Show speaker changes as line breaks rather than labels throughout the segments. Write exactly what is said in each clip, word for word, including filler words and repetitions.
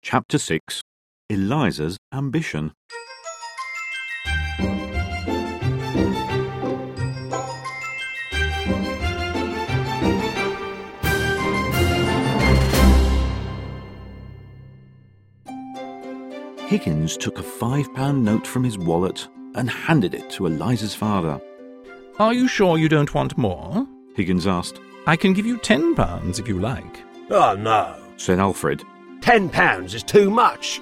Chapter six. Eliza's Ambition. Higgins took a five-pound note from his wallet and handed it to Eliza's father.
"Are you sure you don't want more?"
Higgins asked.
"I can give you ten pounds if you like."
"Oh, no,"
said Alfred.
Ten pounds is too much.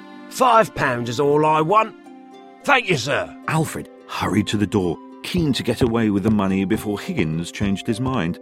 Five pounds is all I want. Thank you, sir."
Alfred hurried to the door, keen to get away with the money before Higgins changed his mind.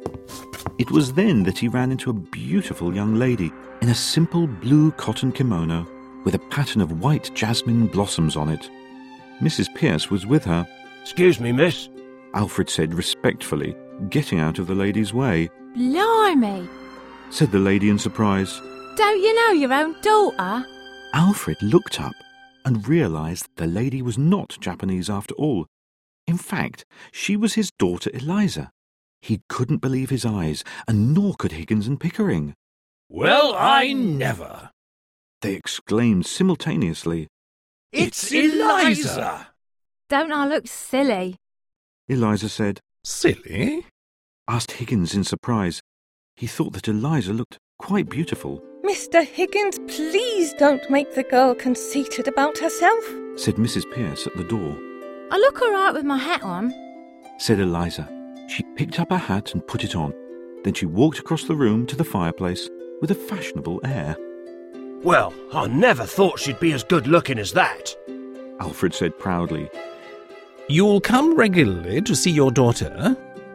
It was then that he ran into a beautiful young lady in a simple blue cotton kimono with a pattern of white jasmine blossoms on it. Missus Pierce was with her.
"Excuse me, miss,"
Alfred said respectfully, getting out of the lady's way.
"Blimey,"
said the lady in surprise.
"don't you know your own daughter?"
Alfred looked up and realised that the lady was not Japanese after all. In fact, she was his daughter Eliza. He couldn't believe his eyes, and nor could Higgins and Pickering.
"Well, I never!"
they exclaimed simultaneously.
"It's Eliza!"
"Don't I look silly?"
Eliza said.
"Silly?"
asked Higgins in surprise. He thought that Eliza looked quite beautiful.
"Mister Higgins, please don't make the girl conceited about herself,"
said Missus Pierce at the door.
"I look all right with my hat on,"
said Eliza. She picked up her hat and put it on. Then she walked across the room to the fireplace with a fashionable air.
"Well, I never thought she'd be as good-looking as that,"
Alfred said proudly.
"You'll come regularly to see your daughter?"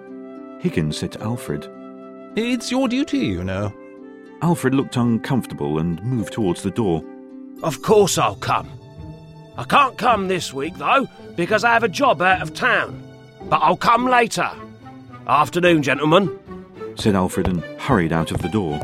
Higgins said to Alfred.
"It's your duty, you know."
Alfred looked uncomfortable and moved towards the door.
"Of course I'll come. I can't come this week, though, because I have a job out of town. But I'll come later. Afternoon, gentlemen,"
said Alfred and hurried out of the door.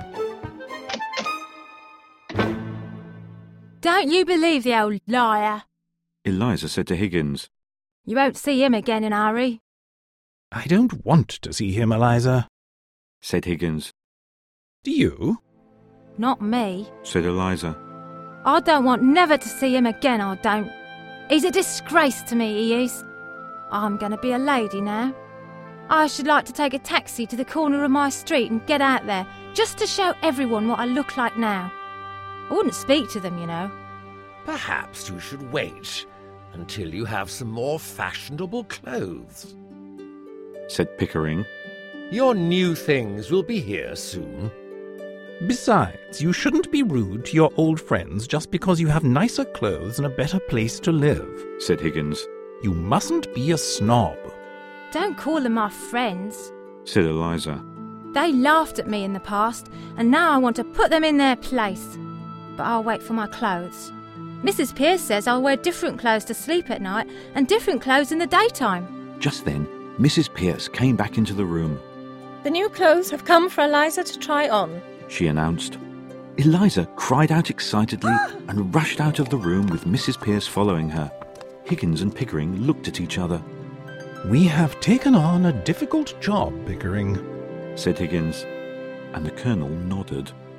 "Don't you believe the old liar.
Eliza said to Higgins.
You won't see him again in a hurry."
"I don't want to see him, Eliza,"
said Higgins.
"Do you?"
"Not me.
said Eliza.
I don't want never to see him again, I don't. He's a disgrace to me, he is. I'm going to be a lady now. I should like to take a taxi to the corner of my street and get out there, just to show everyone what I look like now. I wouldn't speak to them, you know."
"Perhaps you should wait until you have some more fashionable clothes,"
said Pickering.
"Your new things will be here soon."
"Besides, you shouldn't be rude to your old friends just because you have nicer clothes and a better place to live," said Higgins. "You mustn't be a snob."
"Don't call them my friends,"
said Eliza.
"They laughed at me in the past, and now I want to put them in their place. But I'll wait for my clothes. Missus Pierce says I'll wear different clothes to sleep at night and different clothes in the daytime."
Just then, Missus Pierce came back into the room.
"The new clothes have come for Eliza to try on,"
she announced. Eliza cried out excitedly and rushed out of the room with Missus Pierce following her. Higgins and Pickering looked at each other.
"We have taken on a difficult job, Pickering,"
said Higgins, and the Colonel nodded.